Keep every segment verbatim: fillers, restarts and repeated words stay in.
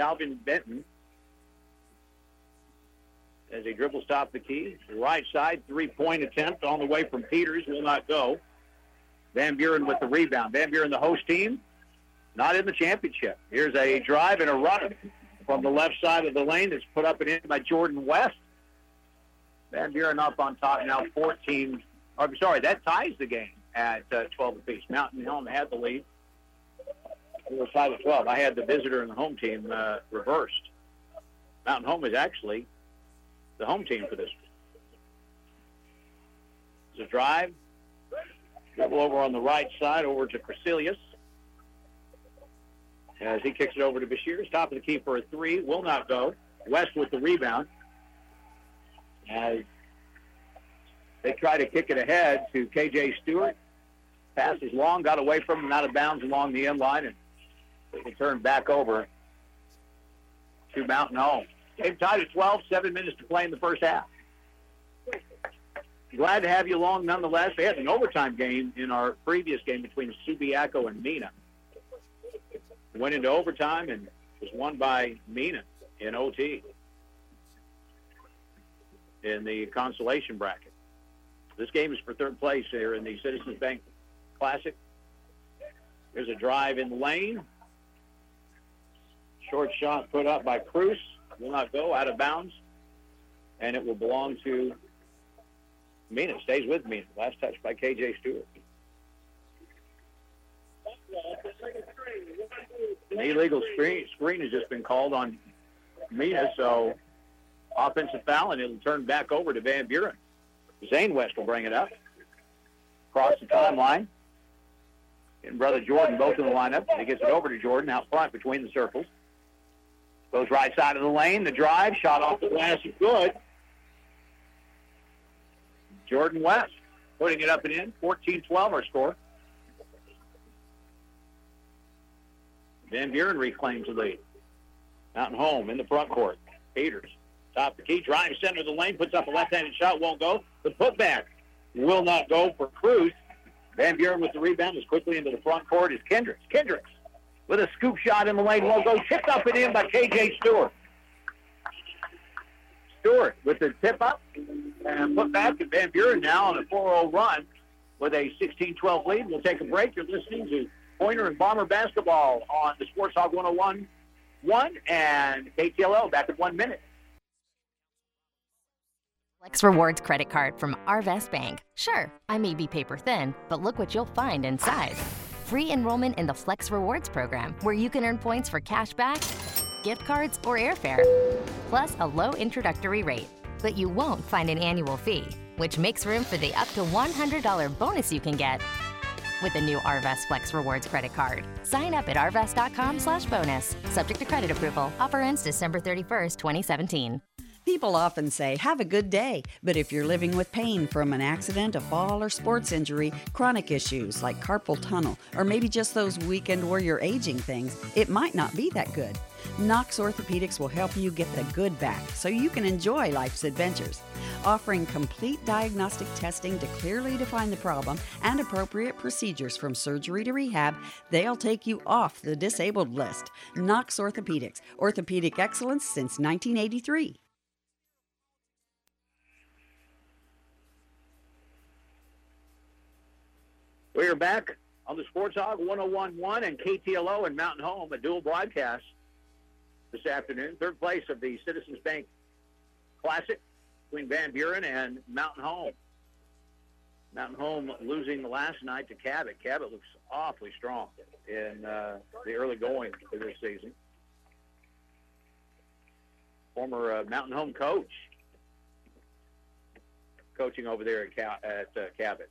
Calvin Benton. As he dribbles top the key, right side, three-point attempt on the way from Peters, will not go. Van Buren with the rebound. Van Buren, the host team, not in the championship. Here's a drive and a run from the left side of the lane that's put up and in by Jordan West. Van Buren up on top now, fourteen. I'm sorry, that ties the game at uh, twelve apiece. Mountain Home had the lead. It was five to twelve. I had the visitor and the home team uh, reversed. Mountain Home is actually the home team for this. It's a drive. Dribble over on the right side, over to Crecilius. As he kicks it over to Bashir. Top of the key for a three. Will not go. West with the rebound. As they try to kick it ahead to K J Stewart. Pass is long, got away from him, out of bounds along the end line, and they can turn back over to Mountain Home. Game tied at twelve, seven minutes to play in the first half. Glad to have you along nonetheless. They had an overtime game in our previous game between Subiaco and Mina. Went into overtime and was won by Mina in O T in the consolation bracket. This game is for third place here in the Citizens Bank Classic. There's a drive in the lane. Short shot put up by Cruz. Will not go, out of bounds. And it will belong to Mina. Stays with Mina. Last touch by K J Stewart. An illegal screen, screen has just been called on Mina, so offensive foul, and it'll turn back over to Van Buren. Zane West will bring it up. Across the timeline. And Brother Jordan both in the lineup. He gets it over to Jordan out front between the circles. Goes right side of the lane. The drive. Shot off the glass is good. Jordan West putting it up and in. fourteen twelve our score. Van Buren reclaims the lead. Mountain Home in the front court. Peters. Top the key. Drive center of the lane. Puts up a left-handed shot. Won't go. The putback will not go for Cruz. Van Buren with the rebound as quickly into the front court is Kendricks. Kendricks with a scoop shot in the lane. Won't go. Tipped up and in by K J Stewart. Stewart with the tip up and put back to Van Buren now on a four oh run with a sixteen twelve lead. We'll take a break. You're listening to Pointer and Bomber basketball on the Sports Hog one oh one point one and K T L O back in one minute. Flex Rewards credit card from Arvest Bank. Sure, I may be paper thin, but look what you'll find inside. Free enrollment in the Flex Rewards program, where you can earn points for cash back, gift cards, or airfare, plus a low introductory rate. But you won't find an annual fee, which makes room for the up to one hundred dollars bonus you can get with the new Arvest Flex Rewards credit card. Sign up at arvest.com slash bonus. Subject to credit approval. Offer ends December thirty-first, twenty seventeen. People often say, have a good day. But if you're living with pain from an accident, a fall, or sports injury, chronic issues like carpal tunnel, or maybe just those weekend warrior aging things, it might not be that good. Knox Orthopedics will help you get the good back so you can enjoy life's adventures. Offering complete diagnostic testing to clearly define the problem and appropriate procedures from surgery to rehab, they'll take you off the disabled list. Knox Orthopedics, orthopedic excellence since nineteen eighty-three. We are back on the Sports Hog one oh one point one and K T L O and Mountain Home, a dual broadcast this afternoon. Third place of the Citizens Bank Classic between Van Buren and Mountain Home. Mountain Home losing the last night to Cabot. Cabot looks awfully strong in uh, the early going of this season. Former uh, Mountain Home coach coaching over there at, Cal- at uh, Cabot.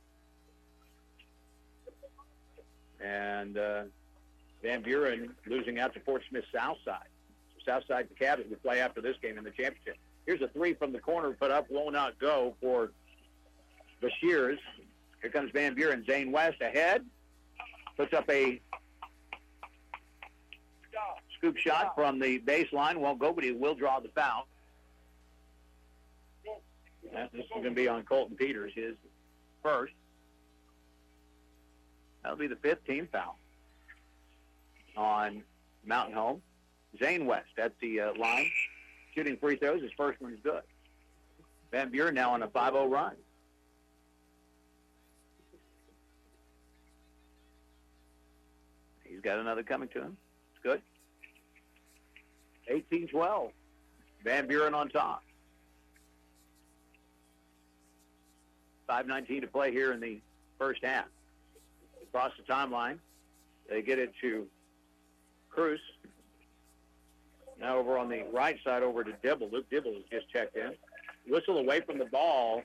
And uh, Van Buren losing out to Fort Smith Southside. So Southside to Cabot will play after this game in the championship. Here's a three from the corner put up, will not go for the Shears. Here comes Van Buren. Zane West ahead. Puts up a scoop shot from the baseline. Won't go, but he will draw the foul. And this is going to be on Colton Peters, his first. That'll be the fifth team foul on Mountain Home. Zane West at the uh, line, shooting free throws. His first one's good. Van Buren now on a five oh run. He's got another coming to him. It's good. eighteen twelve. Van Buren on top. five nineteen to play here in the first half. Across the timeline, they get it to Cruz. Now over on the right side, over to Dibble. Luke Dibble has just checked in. Whistle away from the ball.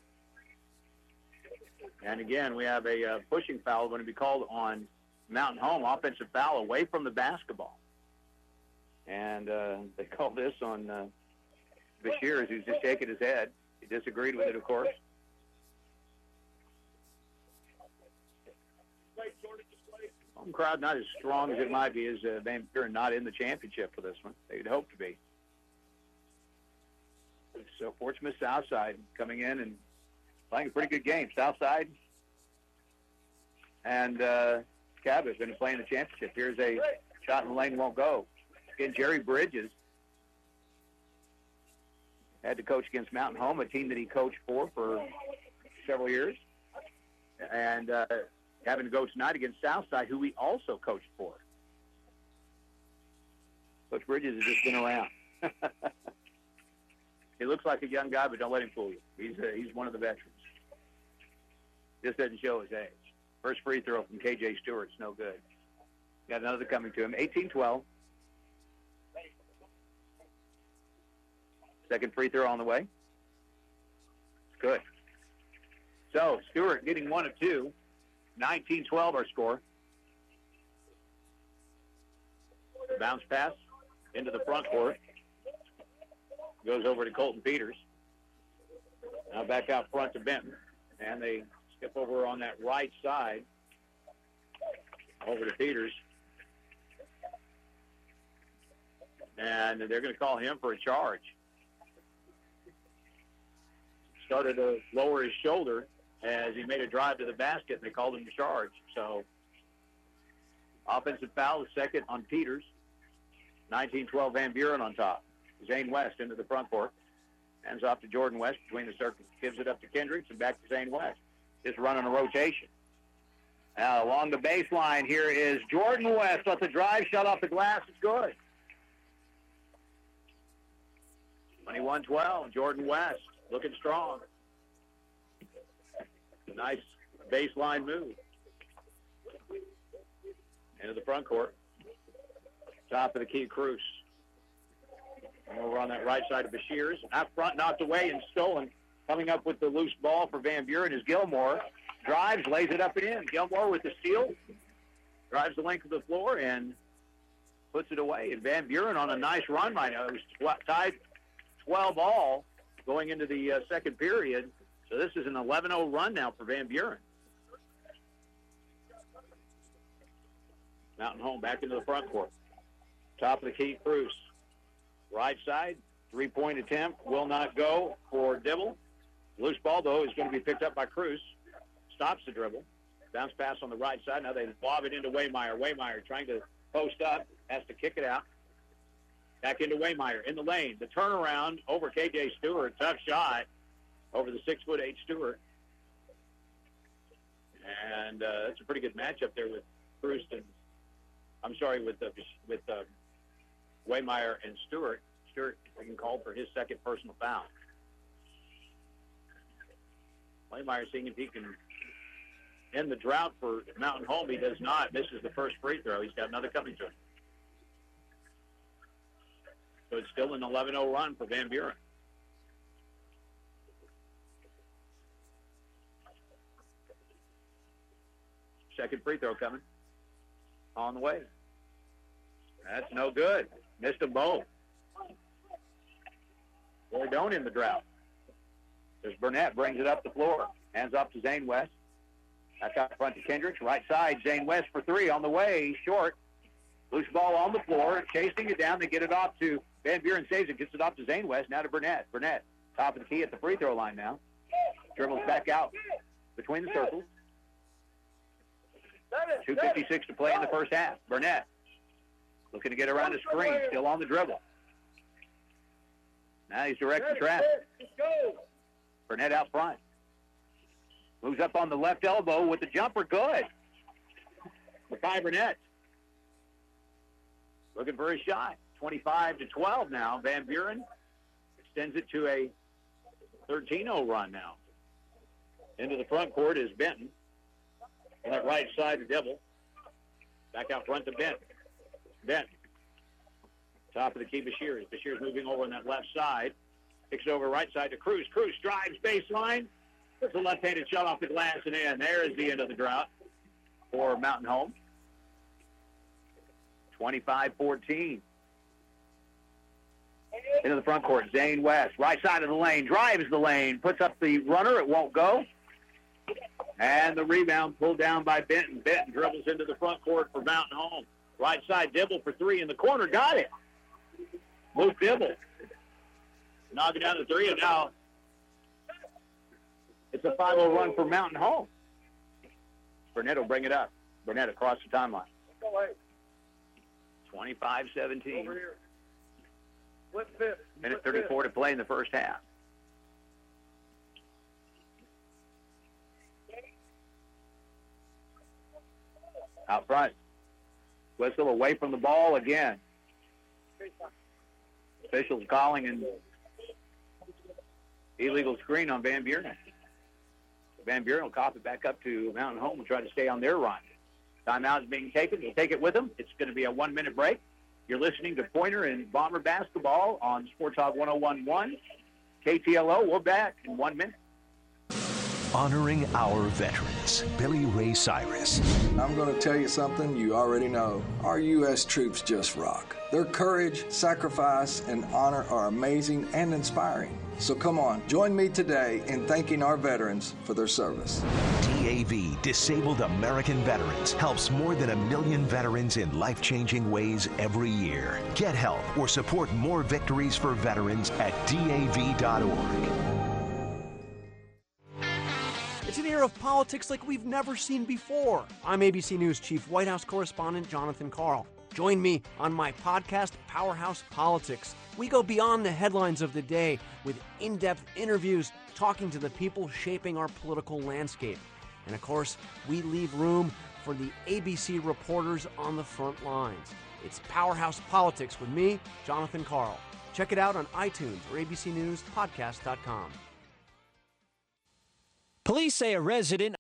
And again, we have a uh, pushing foul going to be called on Mountain Home. Offensive foul away from the basketball. And uh, they called this on uh, Bashir, who's just shaking his head. He disagreed with it, of course. Home crowd not as strong as it might be, as uh, Van Buren not in the championship for this one. They'd hope to be. So Fort Smith Southside coming in and playing a pretty good game. Southside and uh, Cabot going to play in the championship. Here's a shot in the lane, won't go. Again, Jerry Bridges had to coach against Mountain Home, a team that he coached for for several years. And uh, having to go tonight against Southside, who we also coached for. Coach Bridges has just been around. He looks like a young guy, but don't let him fool you. He's uh, he's one of the veterans. Just doesn't show his age. First free throw from K J Stewart's no good. Got another coming to him. eighteen twelve. Second free throw on the way. It's good. So Stewart getting one of two. nineteen twelve our score. Bounce pass into the front court. Goes over to Colton Peters. Now back out front to Benton. And they skip over on that right side. Over to Peters. And they're going to call him for a charge. Started to lower his shoulder as he made a drive to the basket, and they called him to charge. So offensive foul, the second on Peters. nineteen twelve Van Buren on top. Zane West into the front court. Hands off to Jordan West between the circles. Gives it up to Kendricks and back to Zane West. Just running a rotation. Now along the baseline here is Jordan West. Let the drive shot off the glass. It's good. twenty-one twelve. Jordan West looking strong. A nice baseline move. Into the front court. Top of the key, Cruz. Over on that right side of Bashir's. Out front, knocked away and stolen. Coming up with the loose ball for Van Buren is Gilmore. Drives, lays it up and in. Gilmore with the steal. Drives the length of the floor and puts it away. And Van Buren on a nice run right now. It was tied twelve all going into the uh, second period. So this is an eleven oh run now for Van Buren. Mountain Home back into the front court. Top of the key, Cruz. Right side, three-point attempt will not go for Dibble. Loose ball, though, is going to be picked up by Cruz. Stops the dribble. Bounce pass on the right side. Now they lob it into Waymeyer. Waymeyer trying to post up, has to kick it out. Back into Waymeyer in the lane. The turnaround over K J Stewart. Tough shot over the six foot eight Stewart. And uh, that's a pretty good matchup there with Cruz and, I'm sorry, with uh, with uh, Waymeyer and Stewart. Stewart being called for his second personal foul. Waymeyer seeing if he can end the drought for Mountain Home. He does not. Misses the first free throw. He's got another coming to him. So it's still an eleven oh run for Van Buren. Second free throw coming. On the way. That's no good. Missed them both. Boy, don't in the drought. There's Burnett, brings it up the floor. Hands off to Zane West. Back out front to Kendricks. Right side, Zane West for three. On the way, short. Loose ball on the floor. Chasing it down. They get it off to Van Buren. Saves it. Gets it off to Zane West. Now to Burnett. Burnett, top of the key at the free throw line now. Dribbles back out between the circles. two fifty-six to play in the first half. Burnett Looking to get around the screen, still on the dribble. Now he's directing traffic. Burnett out front. Moves up on the left elbow with the jumper. Good. Makai Burnett. Looking for a shot. twenty-five to twelve now. Van Buren extends it to a thirteen oh run now. Into the front court is Benton. On that right side, the Devil. Back out front to Benton. Benton. Top of the key, Bashirs. Bashirs moving over on that left side. Kicks it over right side to Cruz. Cruz drives baseline. Puts a left-handed shot off the glass and in. There is the end of the drought for Mountain Home. twenty-five fourteen. Into the front court, Zane West. Right side of the lane. Drives the lane. Puts up the runner. It won't go. And the rebound pulled down by Benton. Benton dribbles into the front court for Mountain Home. Right side, Dibble for three in the corner. Got it. Luke Dibble. Knocking down the three, and now it's a five oh run for Mountain Home. Burnett will bring it up. Burnett across the timeline. twenty-five seventeen. Minute thirty-four to play in the first half. Out front. Whistle away from the ball again. Officials calling an illegal screen on Van Buren. Van Buren will cop it back up to Mountain Home and try to stay on their run. Timeout is being taken. We'll take it with them. It's going to be a one-minute break. You're listening to Pointer and Bomber Basketball on Sports Talk one oh one point one. K T L O, we're back in one minute. Honoring our veterans, Billy Ray Cyrus. I'm going to tell you something you already know. Our U S troops just rock. Their courage, sacrifice, and honor are amazing and inspiring. So come on, join me today in thanking our veterans for their service. D A V, Disabled American Veterans, helps more than a million veterans in life-changing ways every year. Get help or support more victories for veterans at D A V dot org. It's an era of politics like we've never seen before. I'm A B C News Chief White House Correspondent Jonathan Karl. Join me on my podcast, Powerhouse Politics. We go beyond the headlines of the day with in-depth interviews talking to the people shaping our political landscape. And of course, we leave room for the A B C reporters on the front lines. It's Powerhouse Politics with me, Jonathan Karl. Check it out on iTunes or A B C News Podcast dot com. Police say a resident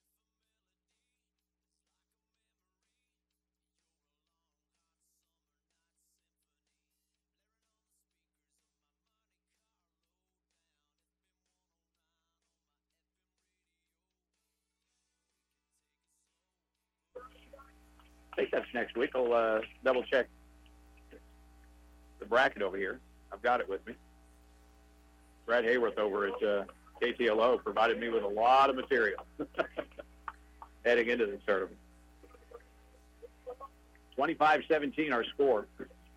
I think that's next week. I'll uh, double check the bracket over here. I've got it with me. Brad Hayworth over at uh, K T L O provided me with a lot of material heading into this tournament. twenty-five seventeen our score.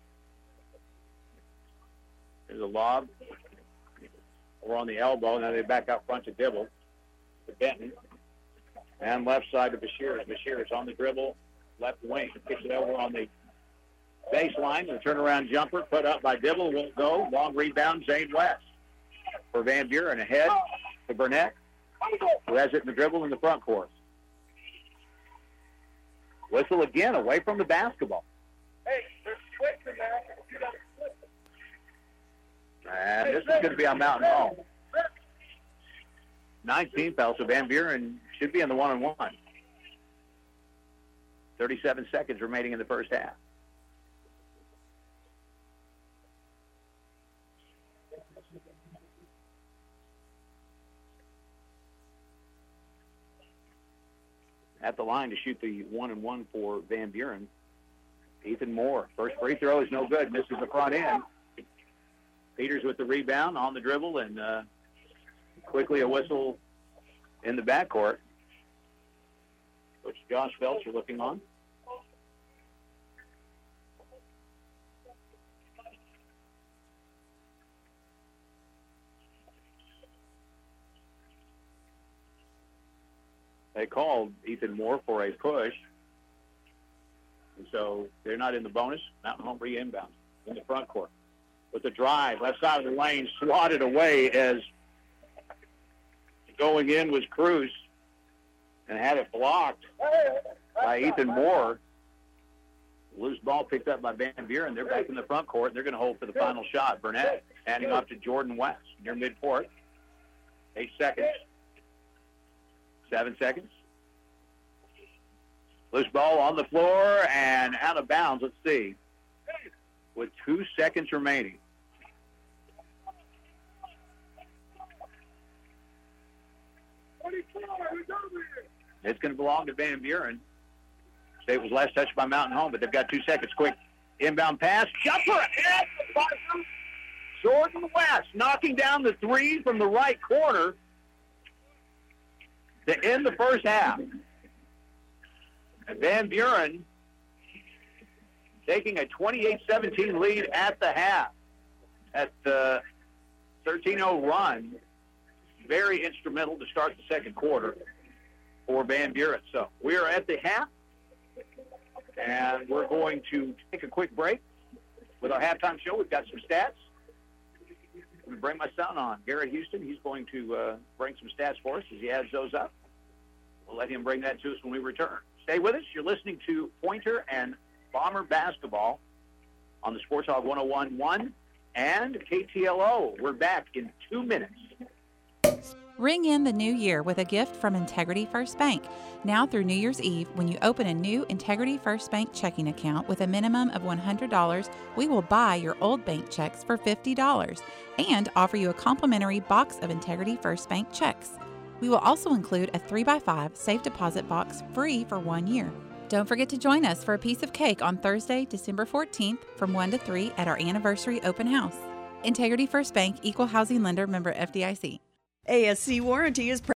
There's a lob. We're on the elbow. Now they back out front to Dibble. To Benton. And left side to Bashirs. Bashirs on the dribble. Left wing. Kicks it over on the baseline. The turnaround jumper put up by Dibble. Won't go. Long rebound, Zane West. For Van Buren ahead to Burnett, who has it in the dribble in the front court. Whistle again away from the basketball. Hey, they're switching now. And this is going to be on Mountain Home. nineteen fouls, so Van Buren should be in the one-on-one. thirty-seven seconds remaining in the first half. At the line to shoot the one and one for Van Buren, Ethan Moore. First free throw is no good. Misses the front end. Peters with the rebound on the dribble, and uh, quickly a whistle in the backcourt. Coach Josh Felcher looking on. They called Ethan Moore for a push. so they're not in the bonus. Mountain Home re-inbound in the front court. With the drive, left side of the lane, swatted away as going in was Cruz and had it blocked by Ethan Moore. Loose ball picked up by Van Buren. They're back in the front court. They're going to hold for the final shot. Burnett handing off to Jordan West near midcourt. Eight seconds. Seven seconds. Loose ball on the floor and out of bounds. Let's see. With two seconds remaining. It's going to belong to Van Buren. State was last touched by Mountain Home, but they've got two seconds. Quick inbound pass. Jumper at the bottom. Jordan West knocking down the three from the right corner to end the first half. And Van Buren taking a twenty-eight seventeen lead at the half. At the thirteen oh run, very instrumental to start the second quarter for Van Buren. So we are at the half, and we're going to take a quick break with our halftime show. We've got some stats. I'm going to bring my son on, Garrett Houston. He's going to uh, bring some stats for us as he adds those up. We'll let him bring that to us when we return. Stay with us. You're listening to Pointer and Bomber Basketball on the Sports Hog one oh one point one and K T L O. We're back in two minutes. Ring in the new year with a gift from Integrity First Bank. Now through New Year's Eve, when you open a new Integrity First Bank checking account with a minimum of one hundred dollars, we will buy your old bank checks for fifty dollars and offer you a complimentary box of Integrity First Bank checks. We will also include a three by five safe deposit box free for one year. Don't forget to join us for a piece of cake on Thursday, December fourteenth from one to three at our anniversary open house. Integrity First Bank, Equal Housing Lender, member F D I C. A S C Warranty is